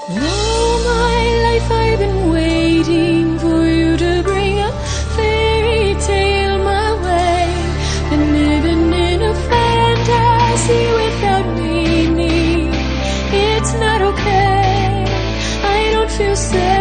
All my life I've been waiting for you to bring a fairy tale my way. Been living in a fantasy without meaning. It's not okay, I don't feel safe.